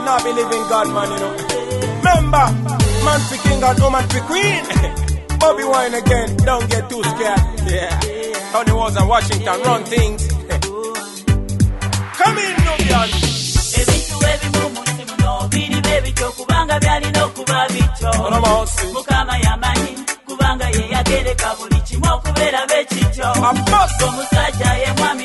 not believe in God, man, you know. Remember, man for king and woman for queen. Bobby Wine again, don't get too scared. Yeah. Tony was in Washington, run things. Come in, Nubian. Kubanga byali no kuba bicho mukama yamanyi kubanga ye yagereka buli kimu okubeera bekicho omusajja ye mwami